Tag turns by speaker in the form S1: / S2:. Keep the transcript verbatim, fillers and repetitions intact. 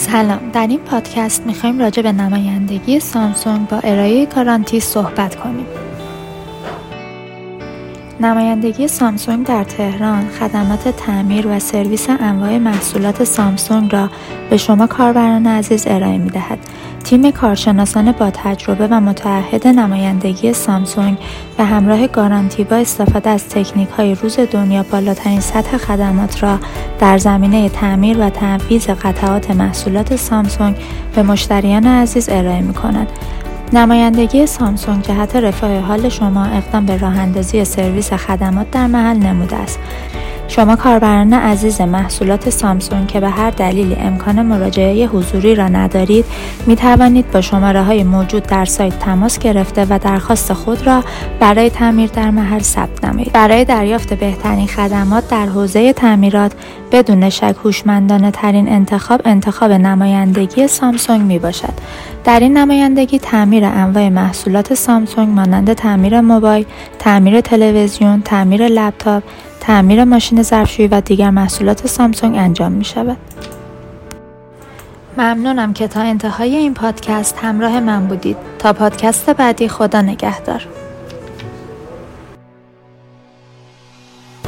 S1: سلام، در این پادکست میخوایم راجع به نمایندگی سامسونگ با ارائه گارانتی صحبت کنیم. نمایندگی سامسونگ در تهران خدمات تعمیر و سرویس انواع محصولات سامسونگ را به شما کاربران عزیز ارائه می‌دهد. تیم کارشناسان با تجربه و متعهد نمایندگی سامسونگ به همراه گارانتی با استفاده از تکنیک‌های روز دنیا بالاترین سطح خدمات را در زمینه تعمیر و تنفیذ قطعات محصولات سامسونگ به مشتریان عزیز ارائه می‌کند. نمایندگی سامسونگ جهت رفاه حال شما اقدام به راه‌اندازی سرویس خدمات در محل نموده است. شما کاربران عزیز محصولات سامسونگ که به هر دلیلی امکان مراجعه حضوری را ندارید، می توانید با شماره‌های موجود در سایت تماس گرفته و درخواست خود را برای تعمیر در محل ثبت نمایید. برای دریافت بهترین خدمات در حوزه تعمیرات بدون شک هوشمندانه ترین انتخاب انتخاب نمایندگی سامسونگ می باشد. در این نمایندگی تعمیر انواع محصولات سامسونگ مانند تعمیر موبایل، تعمیر تلویزیون، تعمیر لپتاپ، تعمیر ماشین ظرفشویی و دیگر محصولات سامسونگ انجام می شود. ممنونم که تا انتهای این پادکست همراه من بودید. تا پادکست بعدی، خدا نگهدار.